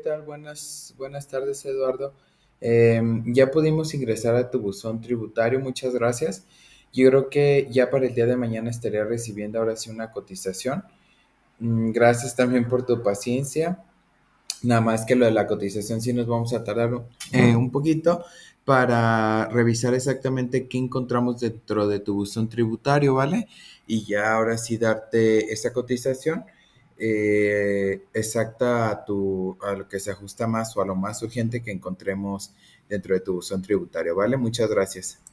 tal? Buenas tardes, Eduardo. Ya pudimos ingresar a tu buzón tributario, muchas gracias. Yo creo que ya para el día de mañana estaría recibiendo ahora sí una cotización. Gracias también por tu paciencia. Nada más que lo de la cotización sí nos vamos a tardar un poquito para revisar exactamente qué encontramos dentro de tu buzón tributario, ¿vale? Y ya ahora sí darte esa cotización exacta a lo que se ajusta más o a lo más urgente que encontremos dentro de tu buzón tributario, ¿vale? Muchas gracias.